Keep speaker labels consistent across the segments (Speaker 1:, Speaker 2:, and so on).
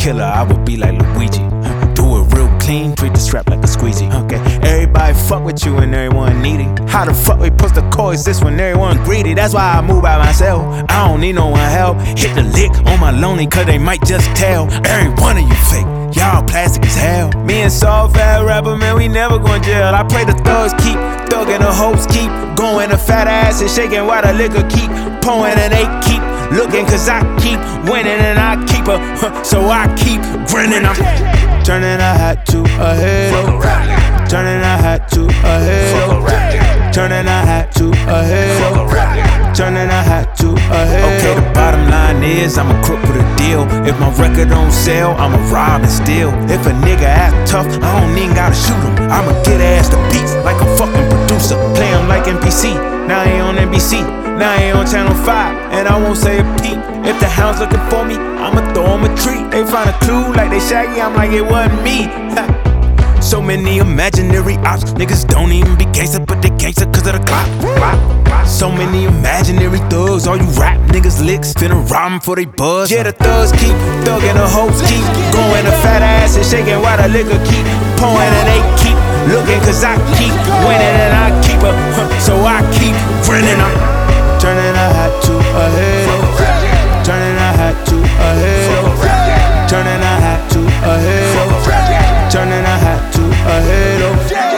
Speaker 1: killer, I would be like Luigi. Do it real clean, treat the strap like a squeezy. Okay, everybody fuck with you and everyone needy. How the fuck we supposed to coexist when everyone greedy? That's why I move by myself, I don't need no one help. Hit the lick on my lonely, cause they might just tell. Every one of you fake, y'all plastic as hell. Me and Soft Fat Rapper, man, we never going jail. I pray the thugs keep thugging, the hopes keep going. The fat ass is shaking while the liquor keep pouring. And they keep looking cause I keep winning. And I keep her, so I keep grinning. I'm turning a hat to a halo, turning a hat to a halo, turning a hat to a halo, turning a hat to a halo. Okay, the bottom line is I'm a crook with a deal. If my record don't sell, I'ma rob and steal. If a nigga act tough, I don't even gotta shoot him. I'ma get ass to beats like a fucking producer. Play him like NPC, now he on NBC, now he on Channel 5, and I won't say a peep. If the hound's looking for me, I'ma throw him a treat. They find a clue like they Shaggy, I'm like it wasn't me. So many imaginary ops, niggas don't even be gangsta, but they gangsta cause of the clock. So many imaginary thugs, all you rap niggas licks, finna rob them for they buzz. Yeah, the thugs keep thugging, the hoes keep going. The fat ass is shaking while the liquor keep pouring. And they keep looking cause I keep winning. And I keep her, so I keep grinning. I'm turning a hat to a halo, turning a hat to a halo, turning a hat to a halo, turning a hat to a halo.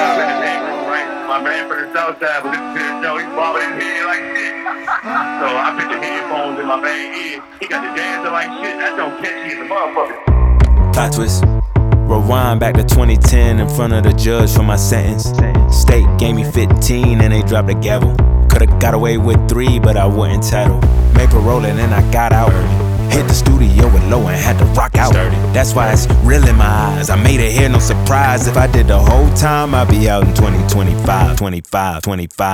Speaker 2: My man from the south side, but this is Joe, he's bobbing his head like shit. So I put the headphones in my man's ear. He got the dancing like shit. That don't catch you as a motherfucker.
Speaker 1: Plot twist. Rewind back to 2010 in front of the judge for my sentence. State gave me 15 and they dropped the gavel. Could've got away with 3, but I wasn't entitled. Made parole and then I got out. Hit the studio with Low and had to rock out. That's why it's real in my eyes. I made it here, no surprise. If I did the whole time, I'd be out in 2025.